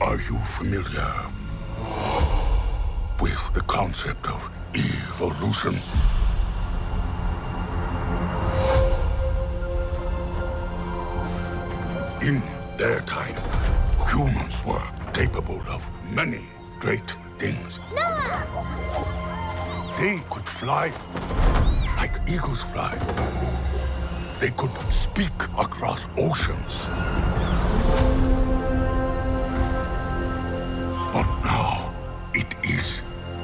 Are you familiar with the concept of evolution? In their time, humans were capable of many great things. Noah! They could fly like eagles fly. They could speak across oceans. But now it is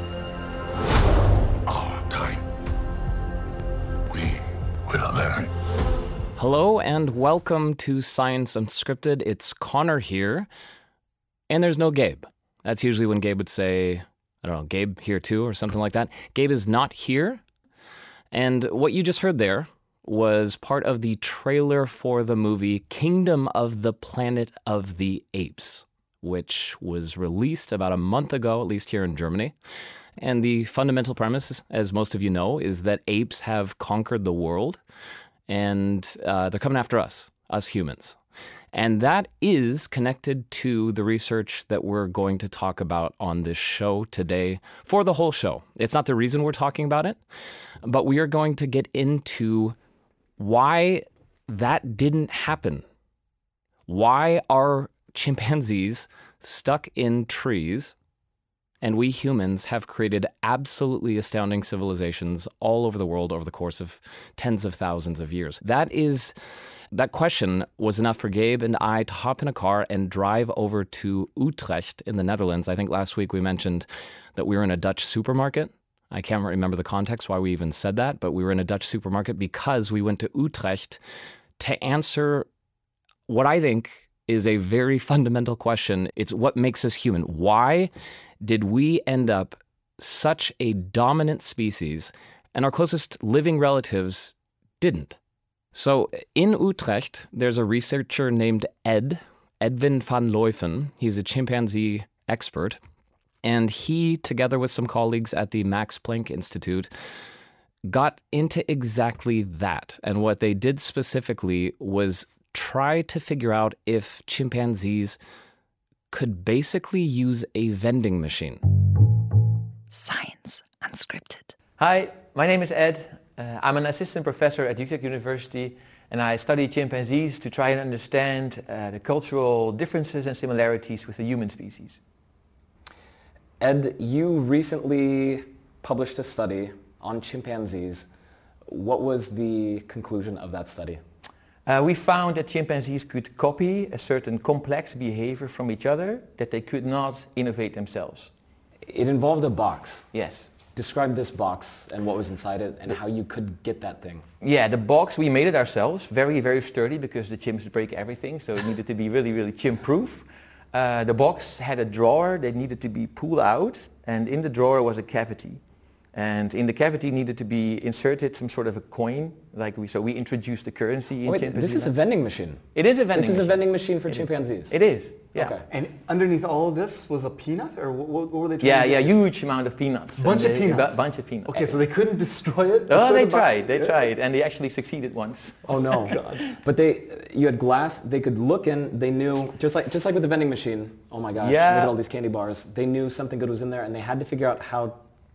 our time. We will learn. Hello and welcome to Science Unscripted. It's Connor here, and there's no Gabe. That's usually when Gabe would say, I don't know, Gabe here too or something like that. Gabe is not here, and what you just heard there was part of the trailer for the movie Kingdom of the Planet of the Apes, which was released about a month ago, at least here in Germany. And the fundamental premise, as most of you know, is that apes have conquered the world, and they're coming after us humans. And that is connected to the research that we're going to talk about on this show today for the whole show. It's not the reason we're talking about it, but we are going to get into why that didn't happen. Why are chimpanzees stuck in trees and we humans have created absolutely astounding civilizations all over the world over the course of tens of thousands of years? That question was enough for Gabe and I to hop in a car and drive over to Utrecht in the Netherlands. I think last week we mentioned that we were in a Dutch supermarket. I can't remember the context why we even said that, but we were in a Dutch supermarket because we went to Utrecht to answer what I think is a very fundamental question. It's what makes us human. Why did we end up such a dominant species and our closest living relatives didn't? So in Utrecht, there's a researcher named Edwin van Leuven. He's a chimpanzee expert. And he, together with some colleagues at the Max Planck Institute, got into exactly that. And what they did specifically was try to figure out if chimpanzees could basically use a vending machine. Science Unscripted. Hi, my name is Ed. I'm an assistant professor at Utrecht University, and I study chimpanzees to try and understand the cultural differences and similarities with the human species. Ed, you recently published a study on chimpanzees. What was the conclusion of that study? We found that chimpanzees could copy a certain complex behavior from each other that they could not innovate themselves. It involved a box. Yes. Describe this box and what was inside it and how you could get that thing. Yeah, the box, we made it ourselves, very, very sturdy because the chimps break everything, so it needed to be really, really chimp-proof. The box had a drawer that needed to be pulled out, and in the drawer was a cavity. And in the cavity needed to be inserted some sort of a coin, so we introduced the currency in chimpanzees. This is a vending machine. It is a vending machine. This is a vending machine for chimpanzees. It is, yeah. Okay. And underneath all of this was a peanut, or what were they trying to do? Yeah, huge amount of peanuts. Bunch of peanuts? Bunch of peanuts. Okay, so they couldn't destroy it? Oh, they tried, and they actually succeeded once. Oh no. God. But you had glass, they could look in, they knew, just like with the vending machine, oh my gosh, yeah. Look at all these candy bars, they knew something good was in there and they had to figure out how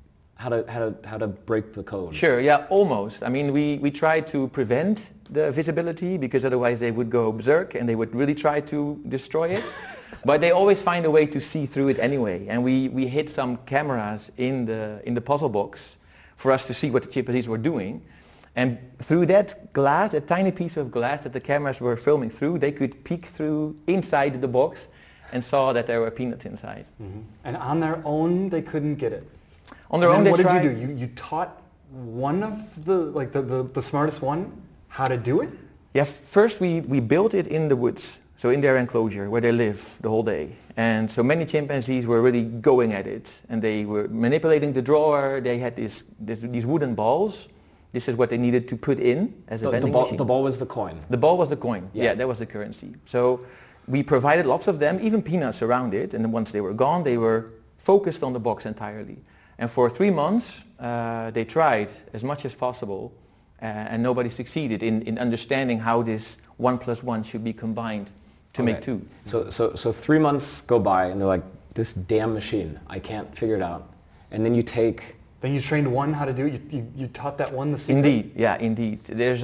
to break the code. Sure, yeah, almost. I mean, we tried to prevent the visibility because otherwise they would go berserk and they would really try to destroy it. But they always find a way to see through it anyway. And we hid some cameras in the puzzle box for us to see what the chimpanzees were doing. And through that glass, a tiny piece of glass that the cameras were filming through, they could peek through inside the box and saw that there were peanuts inside. Mm-hmm. And on their own, they couldn't get it? On their own, they tried. What did you do? You taught one of the smartest one how to do it? Yeah, first we built it in the woods, so in their enclosure where they live the whole day. And so many chimpanzees were really going at it, and they were manipulating the drawer. They had these wooden balls. This is what they needed to put in as a vending machine. The ball was the coin. The ball was the coin. Yeah, that was the currency. So we provided lots of them, even peanuts around it. And then once they were gone, they were focused on the box entirely. And for 3 months, they tried as much as possible, and nobody succeeded in understanding how this 1 + 1 should be combined to make two. So 3 months go by and they're like, this damn machine, I can't figure it out. And then you take... Then you trained one how to do it. You taught that one the secret. Indeed, yeah, indeed. There's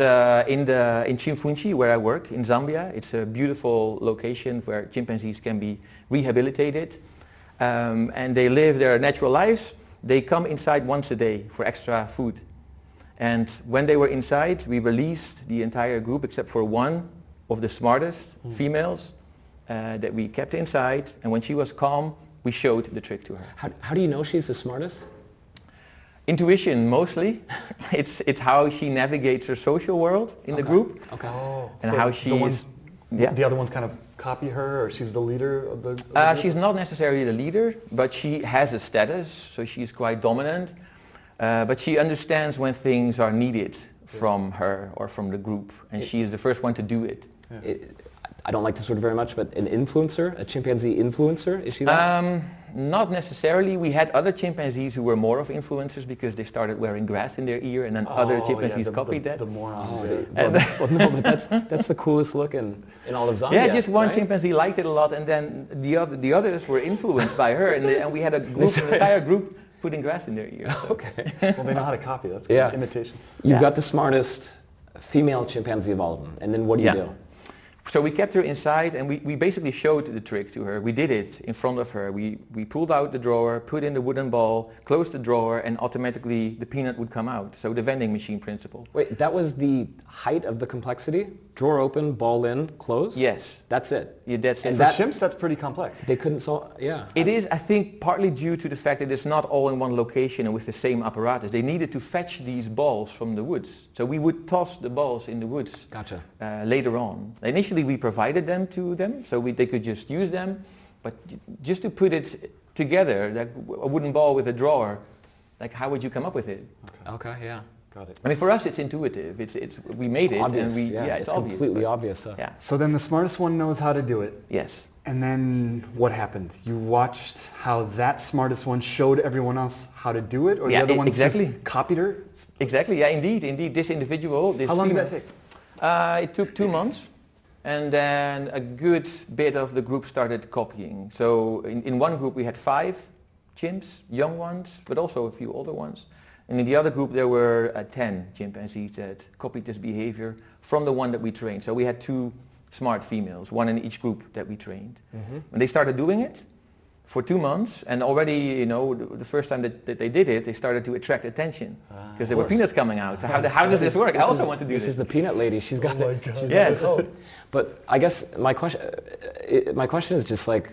in Chimfunchi, where I work in Zambia, it's a beautiful location where chimpanzees can be rehabilitated, and they live their natural lives. They come inside once a day for extra food, and when they were inside, we released the entire group except for one of the smartest females that we kept inside. And when she was calm, we showed the trick to her. How do you know she's the smartest? Intuition, mostly. It's how she navigates her social world in the group. Okay. Oh, And so how she is... Yeah. The other ones kind of copy her, or she's the leader of the group? She's not necessarily the leader, but she has a status, so she's quite dominant. But she understands when things are needed from her or from the group, and she is the first one to do it. I don't like this word very much, but an influencer, a chimpanzee influencer, is she that? Not necessarily. We had other chimpanzees who were more of influencers because they started wearing grass in their ear, and then other chimpanzees copied that. The morons. Well, no, but that's the coolest look in all of Zambia. Yeah, just one right? chimpanzee liked it a lot, and then the others were influenced by her, and we had a group, an entire group putting grass in their ear. So. Okay. Well, they know how to copy. That's good. Yeah. Imitation. You've got the smartest female chimpanzee of all of them, and then what do you do? So we kept her inside, and we basically showed the trick to her. We did it in front of her. We pulled out the drawer, put in the wooden ball, closed the drawer, and automatically the peanut would come out. So the vending machine principle. Wait, that was the height of the complexity? Drawer open, ball in, close? Yes. That's it? Yeah, that's it. And For that, chimps, that's pretty complex. they couldn't solve, yeah. It is, I think, partly due to the fact that it's not all in one location and with the same apparatus. They needed to fetch these balls from the woods. So we would toss the balls in the woods Gotcha. later on. Initially we provided them to them, so they could just use them. But just to put it together, like a wooden ball with a drawer, like how would you come up with it? Okay, yeah. Got it. I mean, for us it's intuitive. We made it, Obvious, and it's obvious. completely but- obvious stuff. Yeah. So then the smartest one knows how to do it. Yes. And then what happened? You watched how that smartest one showed everyone else how to do it, or Yeah, the other ones exactly. just copied her? Exactly. Yeah. Indeed. This individual. This How long did female- that take? It took 2 months, and then a good bit of the group started copying. So in one group we had 5 chimps, young ones, but also a few older ones. And in the other group there were 10 chimpanzees that copied this behavior from the one that we trained. So we had 2 smart females, one in each group that we trained. And they started doing it for 2 months, and already, the first time that they did it, they started to attract attention because there were peanuts coming out. So how does this work? I also want to do this. This is the peanut lady. She's got it. She's got Yes. it. Oh. But I guess my question is just like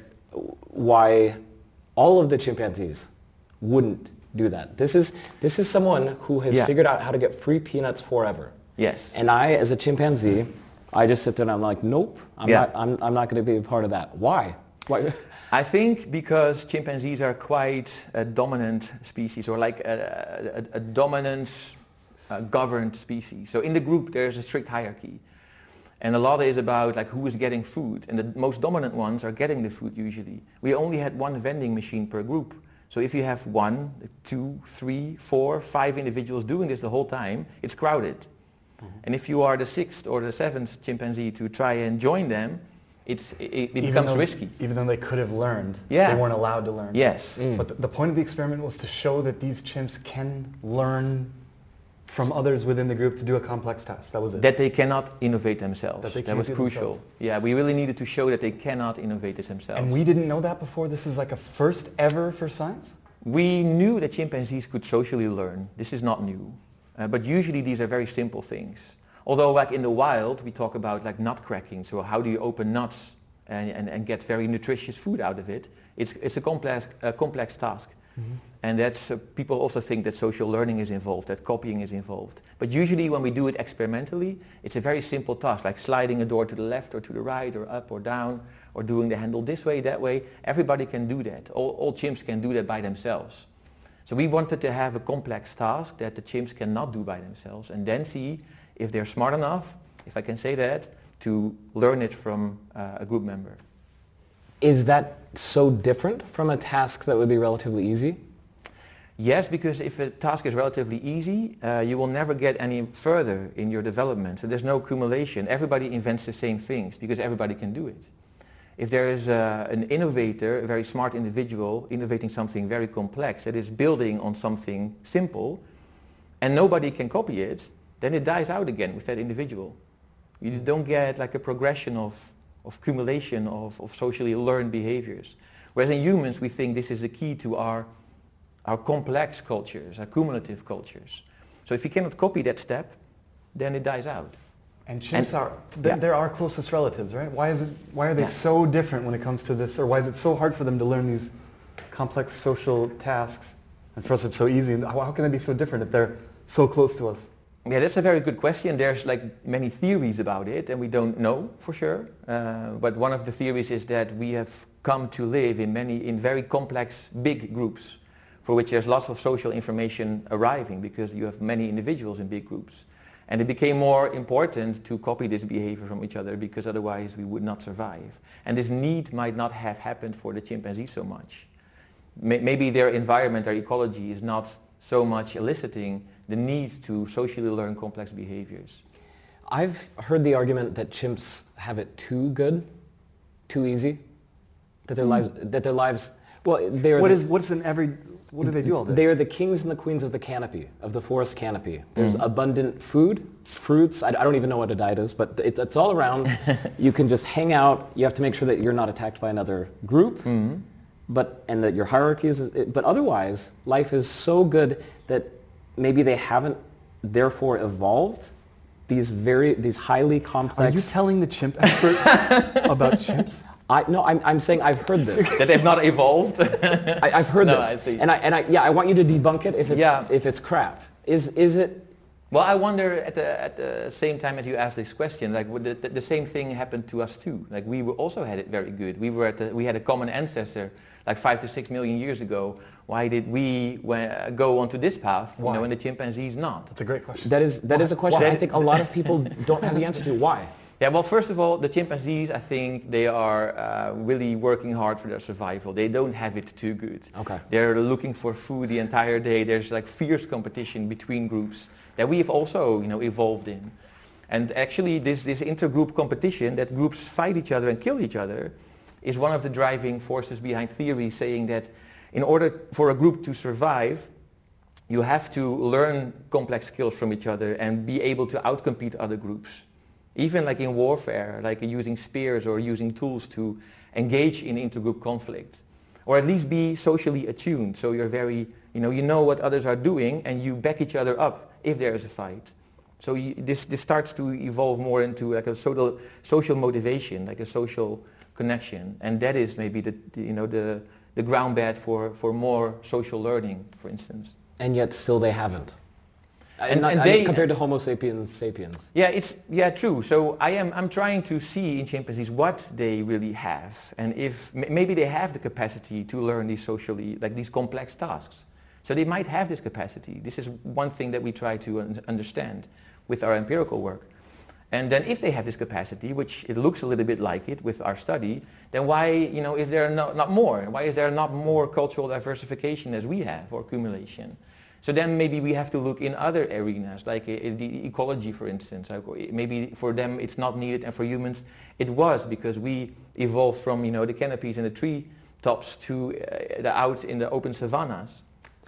why all of the chimpanzees wouldn't do that. This is someone who has figured out how to get free peanuts forever. Yes. And I, as a chimpanzee, I just sit there and I'm like, nope, I'm not going to be a part of that. Why? I think because chimpanzees are quite a dominant species, or like a dominance governed species. So in the group there's a strict hierarchy. And a lot is about like who is getting food, and the most dominant ones are getting the food usually. We only had 1 vending machine per group. So if you have 1, 2, 3, 4, 5 individuals doing this the whole time, it's crowded. And if you are the 6th or the 7th chimpanzee to try and join them, it becomes risky. Even though they could have learned, Yeah. they weren't allowed to learn. Yes. But the point of the experiment was to show that these chimps can learn from others within the group to do a complex task. That was it. That they cannot innovate themselves. That they That can't was do crucial. themselves. Yeah, we really needed to show that they cannot innovate this themselves. And we didn't know that before? This is like a first ever for science? We knew that chimpanzees could socially learn. This is not new. But usually these are very simple things. Although like in the wild, we talk about like nut cracking. So how do you open nuts and get very nutritious food out of it? It's a complex task. And that's people also think that social learning is involved, that copying is involved. But usually when we do it experimentally, it's a very simple task, like sliding a door to the left or to the right or up or down, or doing the handle this way, that way. Everybody can do that. All chimps can do that by themselves. So we wanted to have a complex task that the chimps cannot do by themselves, and then see if they're smart enough, if I can say that, to learn it from a group member. Is that so different from a task that would be relatively easy? Yes, because if a task is relatively easy, you will never get any further in your development. So there's no accumulation. Everybody invents the same things because everybody can do it. if there is an innovator, a very smart individual, innovating something very complex that is building on something simple, and nobody can copy it, then it dies out again with that individual. You don't get like a progression of accumulation of socially learned behaviors. Whereas in humans, we think this is the key to our complex cultures, our cumulative cultures. So if you cannot copy that step, then it dies out. And chimps they're our closest relatives, right? Why are they so different when it comes to this, or why is it so hard for them to learn these complex social tasks? And for us it's so easy. How can they be so different if they're so close to us? Yeah, that's a very good question. There's like many theories about it, and we don't know for sure. But one of the theories is that we have come to live in very complex, big groups, for which there's lots of social information arriving because you have many individuals in big groups. And it became more important to copy this behavior from each other because otherwise we would not survive. And this need might not have happened for the chimpanzees so much. Maybe their environment, their ecology is not so much eliciting the need to socially learn complex behaviors. I've heard the argument that chimps have it too good, too easy, that their lives, well, they're what do they do all day? They are the kings and the queens of the canopy, of the forest canopy. There's abundant food, fruits. I don't even know what a diet is, but it's all around. You can just hang out. You have to make sure that you're not attacked by another group, and that your hierarchy is. But otherwise, life is so good that maybe they haven't, therefore, evolved these highly complex. Are you telling the chimp expert about chimps? I'm saying I've heard this. That they've not evolved? I've heard this. I see. And I want you to debunk it if it's crap. Is it? Well, I wonder at the same time as you ask this question, like the same thing happened to us too. Like we also had it very good. We had a common ancestor like 5 to 6 million years ago. Why did we go onto this path? Why? And the chimpanzees not? That's a great question. That is a question I think a lot of people don't have the answer to. Why? Yeah, well, first of all, the chimpanzees, I think they are really working hard for their survival. They don't have it too good. Okay. They're looking for food the entire day. There's like fierce competition between groups that we have also, evolved in. And actually, this intergroup competition that groups fight each other and kill each other is one of the driving forces behind theories saying that in order for a group to survive, you have to learn complex skills from each other and be able to outcompete other groups. Even like in warfare, like using spears or using tools to engage in intergroup conflict. Or at least be socially attuned, so you're very, you know what others are doing and you back each other up if there is a fight. So this starts to evolve more into like a social motivation, like a social connection. And that is maybe the ground bed for more social learning, for instance. And yet still they haven't. And compared to Homo sapiens sapiens. Yeah, true. So I'm trying to see in chimpanzees what they really have, and if maybe they have the capacity to learn these these complex tasks. So they might have this capacity. This is one thing that we try to understand with our empirical work. And then if they have this capacity, which it looks a little bit like it with our study, then why is there not more? Why is there not more cultural diversification as we have, or accumulation? So then maybe we have to look in other arenas, like the ecology, for instance. Maybe for them it's not needed, and for humans it was, because we evolved from the canopies and the tree tops to out in the open savannas.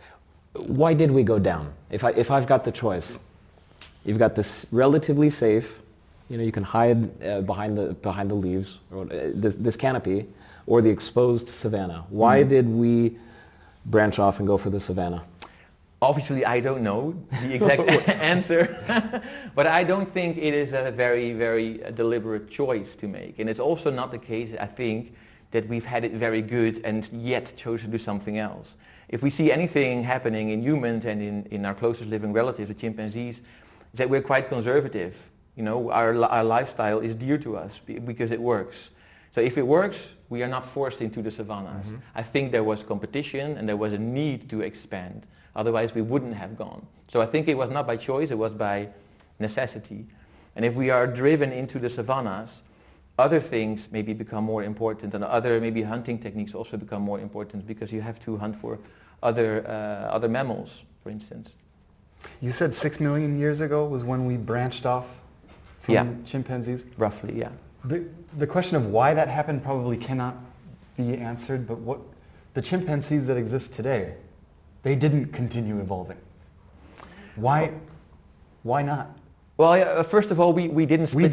Why did we go down? If I've got the choice, you've got this relatively safe, you can hide behind the leaves, or this canopy, or the exposed savanna. Why did we branch off and go for the savanna? Obviously, I don't know the exact answer, but I don't think it is a very, very deliberate choice to make. And it's also not the case, I think, that we've had it very good and yet chose to do something else. If we see anything happening in humans and in our closest living relatives, the chimpanzees, is that we're quite conservative. Our lifestyle is dear to us because it works. So if it works, we are not forced into the savannas. I think there was competition and there was a need to expand. Otherwise, we wouldn't have gone. So I think it was not by choice, it was by necessity. And if we are driven into the savannas, other things maybe become more important, and other maybe hunting techniques also become more important, because you have to hunt for other mammals, for instance. You said 6 million years ago was when we branched off from chimpanzees? Roughly, yeah. The question of why that happened probably cannot be answered, but what the chimpanzees that exist today, they didn't continue evolving. Why not? Well, first of all, we didn't split.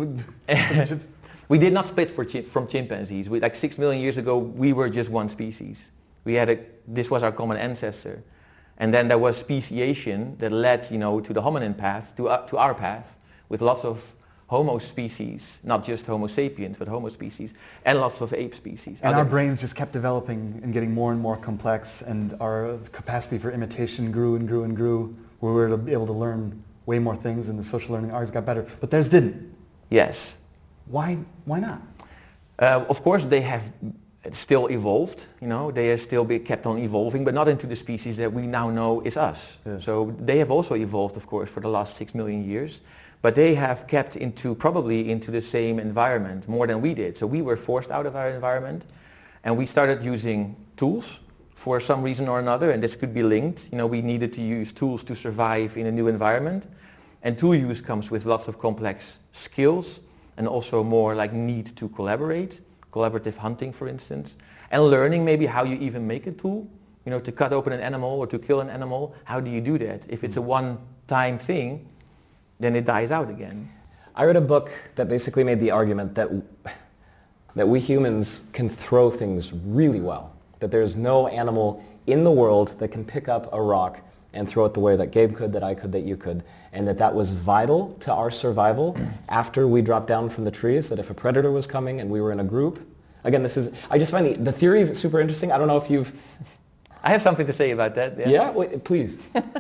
We did not split from chimpanzees. Like 6 million years ago, we were just one species. This was our common ancestor. And then there was speciation that led, to the hominin path, to our path, with lots of Homo species, not just Homo sapiens, but Homo species, and lots of ape species. And our brains just kept developing and getting more and more complex, and our capacity for imitation grew and grew and grew, where we were able to learn way more things, and the social learning ours got better. But theirs didn't. Yes. Why not? Of course, they have still evolved. They have still kept on evolving, but not into the species that we now know is us. Yeah. So they have also evolved, of course, for the last 6 million years. But they have kept probably into the same environment more than we did. So we were forced out of our environment, and we started using tools for some reason or another, and this could be linked. We needed to use tools to survive in a new environment, and tool use comes with lots of complex skills, and also more like need to collaborate, collaborative hunting, for instance, and learning maybe how you even make a tool, to cut open an animal or to kill an animal. How do you do that? If it's a one-time thing, then it dies out again. I read a book that basically made the argument that we humans can throw things really well, that there's no animal in the world that can pick up a rock and throw it the way that Gabe could, that I could, that you could, and that was vital to our survival after we dropped down from the trees, that if a predator was coming and we were in a group. Again, I just find the theory super interesting. I don't know if you've... I have something to say about that. Yeah? Wait, please.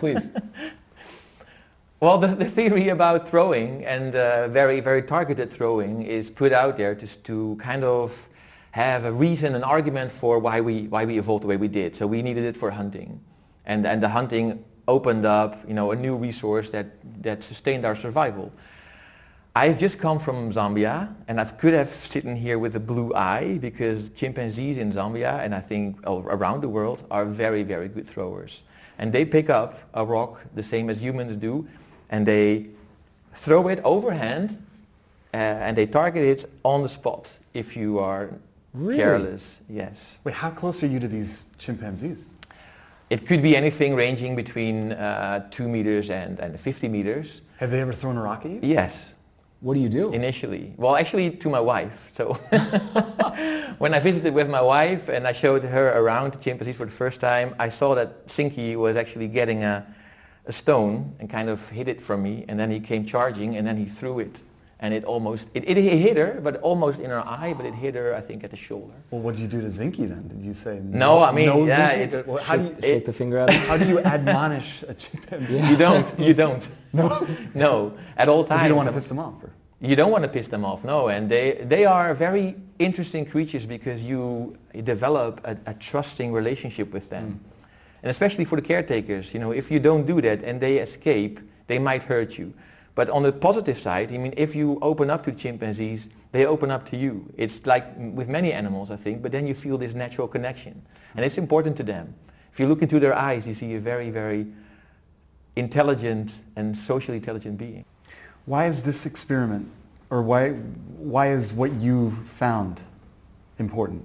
Well, the theory about throwing and very, very targeted throwing is put out there just to kind of have a reason, an argument for why we evolved the way we did. So we needed it for hunting. And the hunting opened up, a new resource that sustained our survival. I've just come from Zambia, and I could have sitting here with a blue eye, because chimpanzees in Zambia, and I think around the world, are very, very good throwers. And they pick up a rock the same as humans do, and they throw it overhand, and they target it on the spot if you are careless. Yes. Wait, how close are you to these chimpanzees? It could be anything ranging between 2 meters and 50 meters. Have they ever thrown a rock at you? Yes. What do you do? Initially. Well, actually to my wife. So when I visited with my wife and I showed her around the chimpanzees for the first time, I saw that Sinky was actually getting a stone and kind of hid it from me, and then he came charging, and then he threw it. And it hit her, but almost in her eye, but it hit her, I think, at the shoulder. Well, what did you do to Zinky then? Did you say no? I mean, no, yeah, Zinky? it's, how do you shake the finger at him? How do you admonish a chimpanzee? You don't. No? No, at all times. You don't want to piss them off? Or? You don't want to piss them off, no. And they are very interesting creatures because you develop a trusting relationship with them. And especially for the caretakers, if you don't do that and they escape, they might hurt you. But on the positive side, if you open up to chimpanzees, they open up to you. It's like with many animals, I think, but then you feel this natural connection. And it's important to them. If you look into their eyes, you see a very, very intelligent and socially intelligent being. Why is this experiment, or why is what you found important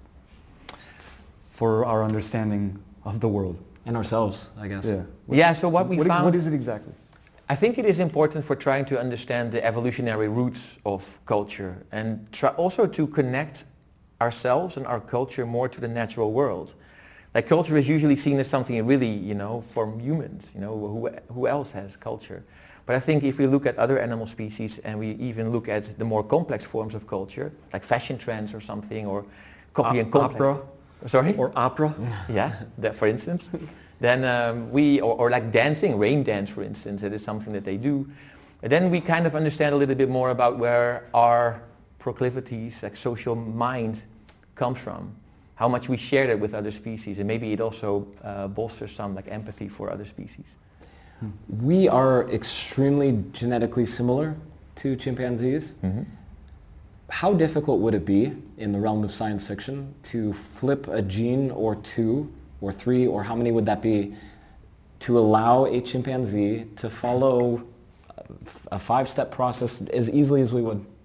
for our understanding of the world? And ourselves, I guess. Yeah, so what we found... What is it exactly? I think it is important for trying to understand the evolutionary roots of culture and also to connect ourselves and our culture more to the natural world. Like culture is usually seen as something really, for humans, who else has culture? But I think if we look at other animal species and we even look at the more complex forms of culture, like fashion trends or something, or copy and complex. Opera? Sorry? Or opera? Yeah, that for instance. Then or like dancing, rain dance for instance, that is something that they do. And then we kind of understand a little bit more about where our proclivities, like social mind, comes from. How much we share that with other species, and maybe it also bolsters some like empathy for other species. We are extremely genetically similar to chimpanzees. Mm-hmm. How difficult would it be in the realm of science fiction to flip a gene or 2 or 3, or how many would that be, to allow a chimpanzee to follow a 5-step process as easily as we would?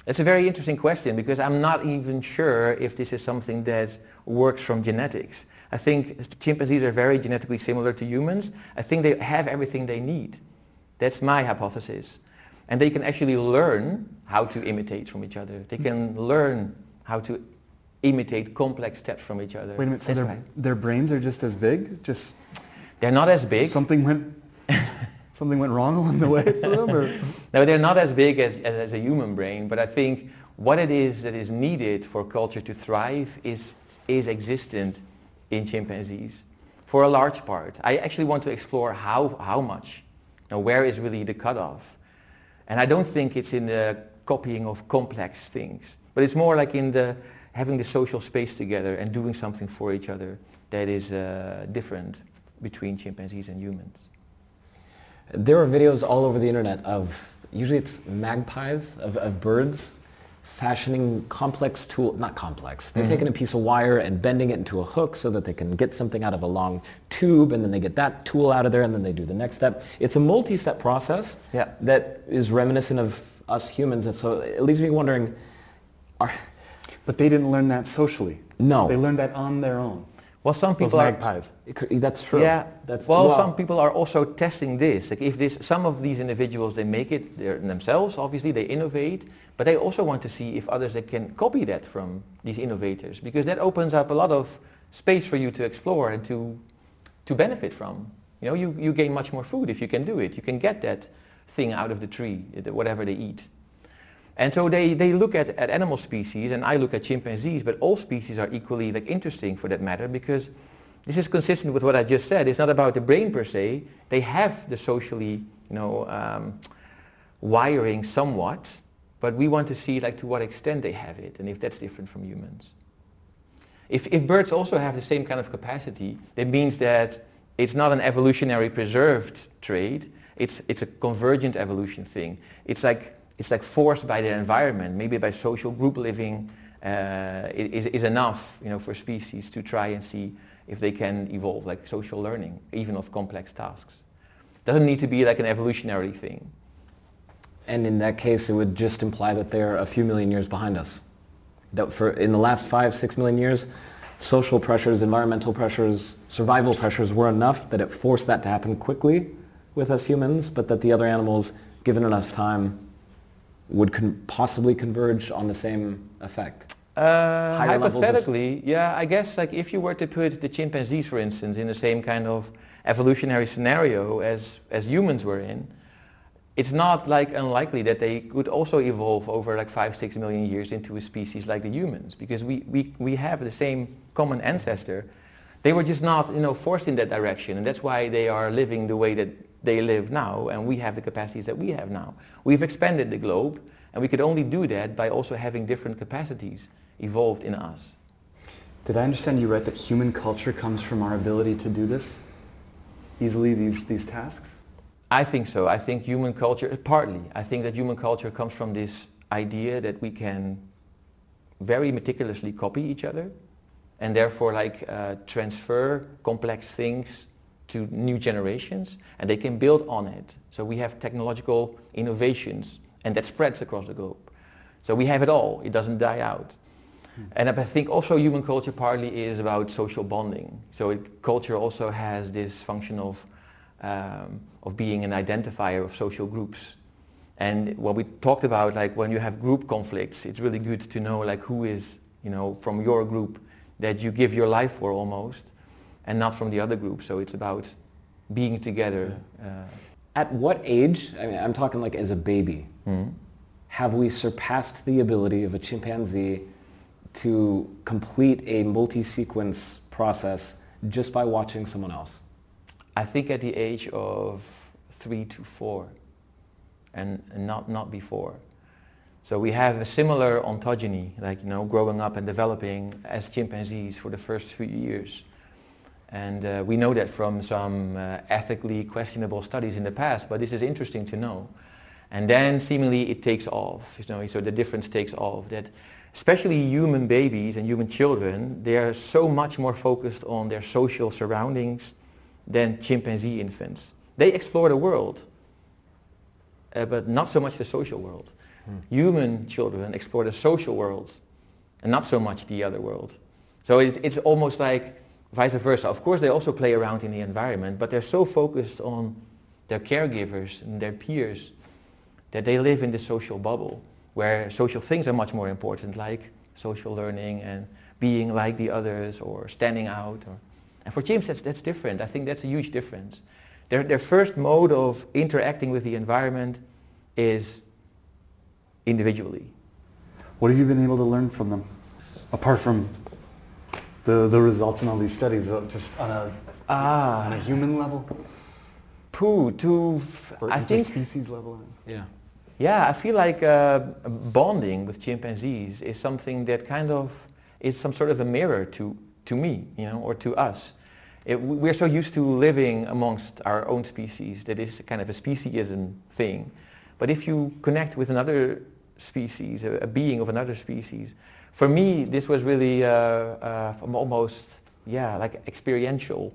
It's a very interesting question because I'm not even sure if this is something that works from genetics. I think chimpanzees are very genetically similar to humans. I think they have everything they need. That's my hypothesis. And they can actually learn how to imitate from each other. They can learn how to imitate complex steps from each other. Wait a minute, so their brains are just as big? Just they're not as big. Something went wrong along the way for them? Or? No, they're not as big as a human brain, but I think what it is that is needed for culture to thrive is existent in chimpanzees for a large part. I actually want to explore how much, where is really the cutoff. And I don't think it's in the copying of complex things, but it's more like in the having the social space together and doing something for each other that is different between chimpanzees and humans. There are videos all over the internet of, usually it's magpies, of birds fashioning complex not complex, they're taking a piece of wire and bending it into a hook so that they can get something out of a long tube, and then they get that tool out of there, and then they do the next step. It's a multi-step process that is reminiscent of us humans, and so it leaves me wondering, But they didn't learn that socially. No. They learned that on their own. Well, some people Those magpies. That's true. Yeah. Some people are also testing this. Like if some of these individuals, they make it themselves, obviously, they innovate, but they also want to see if others that can copy that from these innovators, because that opens up a lot of space for you to explore and to benefit from. You gain much more food if you can do it. You can get that thing out of the tree, whatever they eat. And so they look at animal species, and I look at chimpanzees, but all species are equally interesting for that matter, because this is consistent with what I just said. It's not about the brain per se. They have the socially, wiring somewhat, but we want to see to what extent they have it, and if that's different from humans. If birds also have the same kind of capacity, that means that it's not an evolutionary preserved trait. It's a convergent evolution thing. It's like forced by their environment, maybe by social group living is enough, for species to try and see if they can evolve, like social learning, even of complex tasks. Doesn't need to be like an evolutionary thing. And in that case, it would just imply that they're a few million years behind us. That in the last 5-6 million years, social pressures, environmental pressures, survival pressures were enough that it forced that to happen quickly with us humans, but that the other animals, given enough time, would possibly converge on the same effect? Hypothetically, yeah, I guess if you were to put the chimpanzees, for instance, in the same kind of evolutionary scenario as humans were in, it's not unlikely that they could also evolve over 5-6 million years into a species like the humans, because we have the same common ancestor. They were just not forced in that direction, and that's why they are living the way that they live now, and we have the capacities that we have now. We've expanded the globe, and we could only do that by also having different capacities evolved in us. Did I understand you right that human culture comes from our ability to do this easily, these tasks? I think so. I think human culture, partly, I think that human culture comes from this idea that we can very meticulously copy each other, and therefore transfer complex things to new generations, and they can build on it. So we have technological innovations, and that spreads across the globe. So we have it all. It doesn't die out. And I think also human culture partly is about social bonding. So culture also has this function of being an identifier of social groups. And what we talked about, when you have group conflicts, it's really good to know who is, from your group that you give your life for almost, and not from the other group. So it's about being together. At what age, I'm talking as a baby, have we surpassed the ability of a chimpanzee to complete a multi-sequence process just by watching someone else? I think at the age of 3 to 4, and not before. So we have a similar ontogeny, growing up and developing as chimpanzees for the first few years. And we know that from some ethically questionable studies in the past, but this is interesting to know. And then seemingly it takes off, so the difference takes off, that especially human babies and human children, they are so much more focused on their social surroundings than chimpanzee infants. They explore the world, but not so much the social world. Human children explore the social worlds and not so much the other world. So it's almost like vice versa. Of course, they also play around in the environment, but they're so focused on their caregivers and their peers that they live in the social bubble where social things are much more important, like social learning and being like the others or standing out. And for chimps, that's different. I think that's a huge difference. Their first mode of interacting with the environment is individually. What have you been able to learn from them, apart from the results in all these studies, just on a human level? I think species level. Yeah, I feel like bonding with chimpanzees is something that kind of is some sort of a mirror to me, or to us. We're so used to living amongst our own species that is kind of a speciesism thing. But if you connect with another species, a being of another species, for me this was really almost, like experiential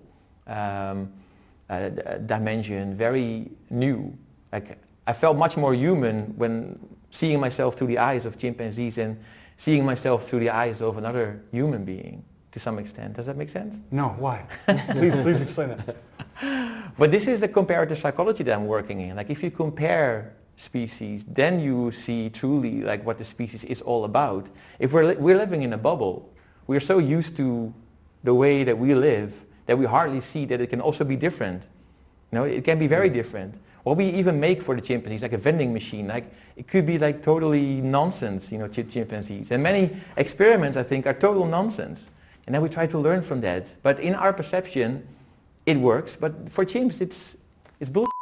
dimension, very new. Like I felt much more human when seeing myself through the eyes of chimpanzees and seeing myself through the eyes of another human being, to some extent. Does that make sense? No, why? Please explain that. But this is the comparative psychology that I'm working in. Like if you compare species, then you see truly like what the species is all about. If we're living in a bubble, we're so used to the way that we live that we hardly see that it can also be different. It can be very different. What we even make for the chimpanzees, like a vending machine, like it could be like totally nonsense, chimpanzees. And many experiments, I think, are total nonsense. And then we try to learn from that. But in our perception, it works. But for chimps, it's bullshit.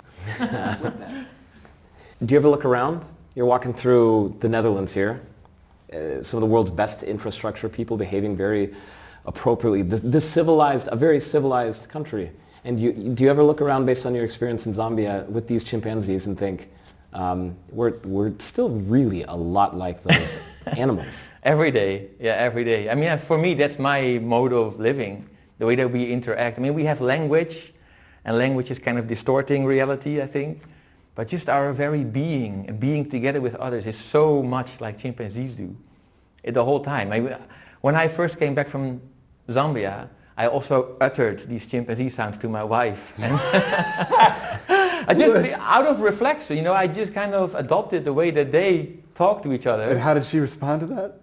Do you ever look around? You're walking through the Netherlands here. Some of the world's best infrastructure, people behaving very appropriately. A very civilized country. And do you ever look around based on your experience in Zambia with these chimpanzees and think, we're still really a lot like those animals? Every day. I mean, for me, that's my mode of living, the way that we interact. I mean, we have language, and language is kind of distorting reality, I think. But just our very being together with others is so much like chimpanzees do the whole time. When I first came back from Zambia, I also uttered these chimpanzee sounds to my wife. And I just, out of reflection, I just kind of adopted the way that they talk to each other. And how did she respond to that?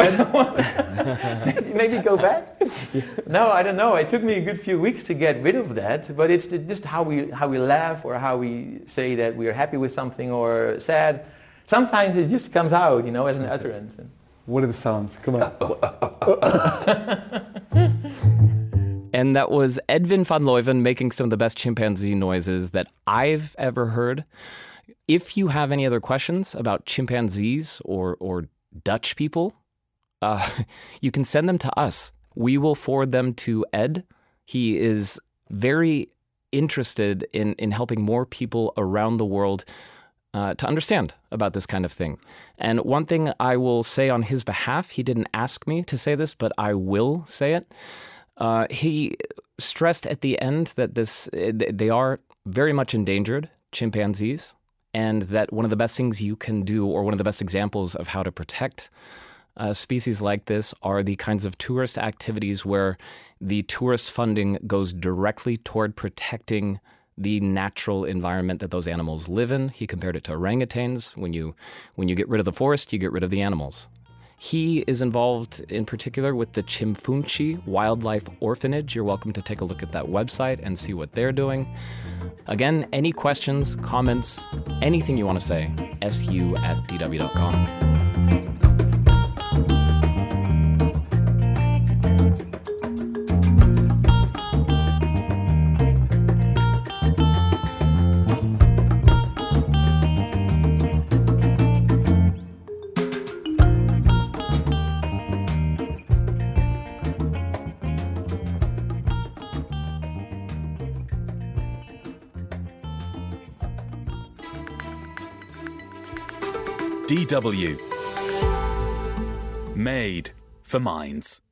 Maybe go back? No, I don't know. It took me a good few weeks to get rid of that, but it's just how we laugh or how we say that we are happy with something or sad. Sometimes it just comes out, as an utterance. What are the sounds? Come on. And that was Edwin van Leuven making some of the best chimpanzee noises that I've ever heard. If you have any other questions about chimpanzees or Dutch people, you can send them to us. We will forward them to Ed. He is very interested in helping more people around the world to understand about this kind of thing. And one thing I will say on his behalf, he didn't ask me to say this, but I will say it. He stressed at the end that they are very much endangered, chimpanzees, and that one of the best things you can do, or one of the best examples of how to protect species like this, are the kinds of tourist activities where the tourist funding goes directly toward protecting the natural environment that those animals live in. He compared it to orangutans. When you get rid of the forest, you get rid of the animals. He is involved in particular with the Chimfunchi Wildlife Orphanage. You're welcome to take a look at that website and see what they're doing. Again, any questions, comments, anything you want to say, su@dw.com. DW. Made for Minds.